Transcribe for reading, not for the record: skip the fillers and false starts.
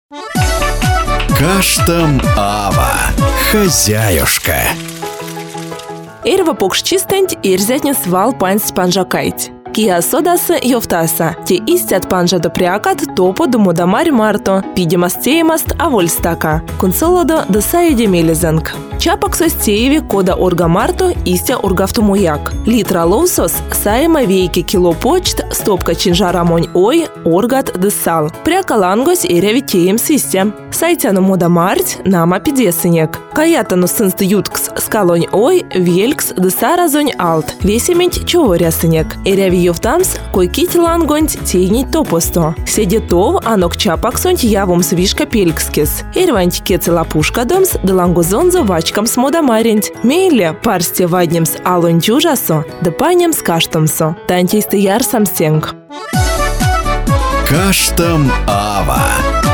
Каштам ава, хозяюшка. Эрва покшчистэнть ирзятнес вал пансть панжакайть. Кия содасы йофтаса, те истят панжа до приакат топо до мудамарь марто, пидимас теемаст авольстака, кунсолодо до саиде мелизенг. Чапак состееви кода орга марто истя оргавтомуяк. Литра лоусос саема вейки кило почт, стопка чинжарамонь ой, оргат де сал. Приакалангось эряви теем систя. Сайтяну мудамарть нама пидесынек. Каятану сынст юткс скалонь ой, велькс де саразонь алт. Весемень чуорясынек. Эряви Йовтамс, кой кить лангонть тейнить топосто. Седетов анок чапаксонть явум свишка пелькскис. Эрванть кеце лапушка домс, да лангозонзо вачкам смодамаренть. Мейле парсте ваднемс алонь тюжасо, да панемс каштамсо. Тантейсты яр самсенг. Каштам ава.